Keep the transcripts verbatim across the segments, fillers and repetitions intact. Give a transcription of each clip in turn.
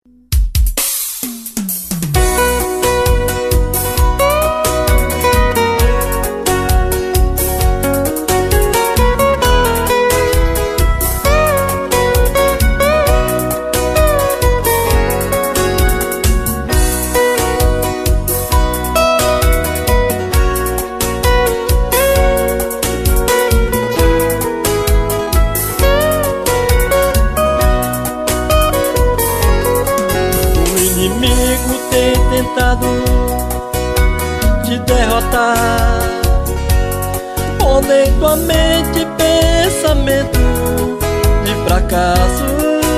Tentado te derrotar, pondo em tua mente pensamento de fracasso.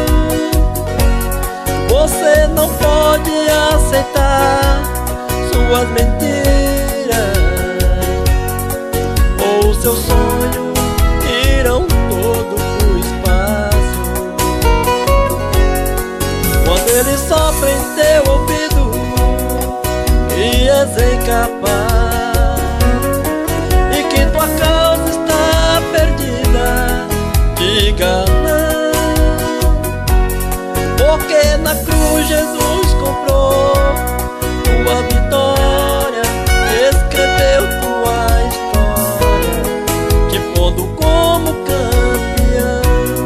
Você não pode aceitar suas mentiras, ou seu sonho irão todo pro espaço. Quando ele sopra em teu ouvido e és incapaz, e que tua causa está perdida, diga não, porque na cruz Jesus comprou tua vitória, escreveu tua história, te pondo como campeão.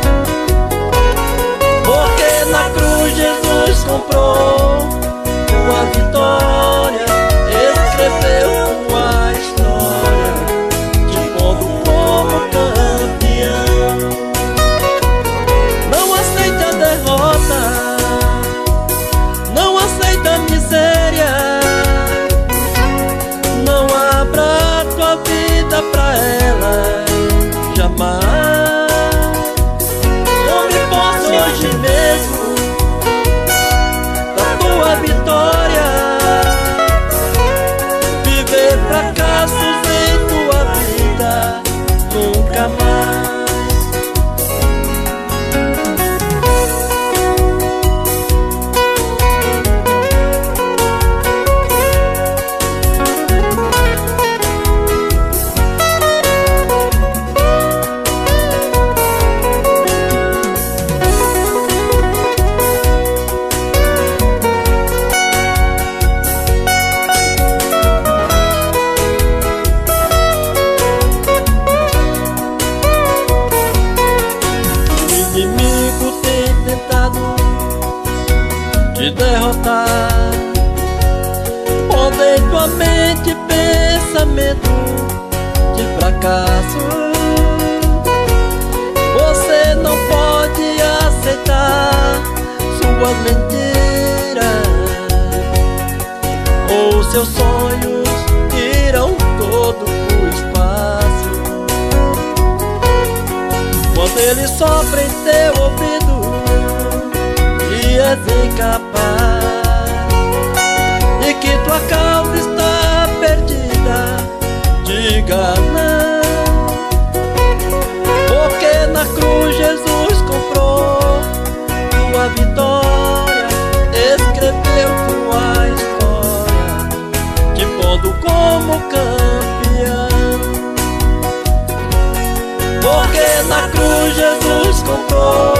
Porque na cruz Jesus comprou tua vitória, escreveu tua história, te pondo como campeão. Não aceita a derrota, não aceita a miséria, não abra tua vida pra ela, jamais. Tome posse hoje mesmo da tua vitória, viver fracassos em tua vida nunca mais. Te derrotar, pondo em tua mente pensamento de fracasso. Você não pode aceitar suas mentiras, ou seus sonhos irão todo pro espaço. Quando ele sopra em teu ouvido e és incapaz, e que tua causa está perdida, diga não, porque na cruz Jesus comprou tua vitória, escreveu tua história, te pondo como campeão. Porque na cruz Jesus comprou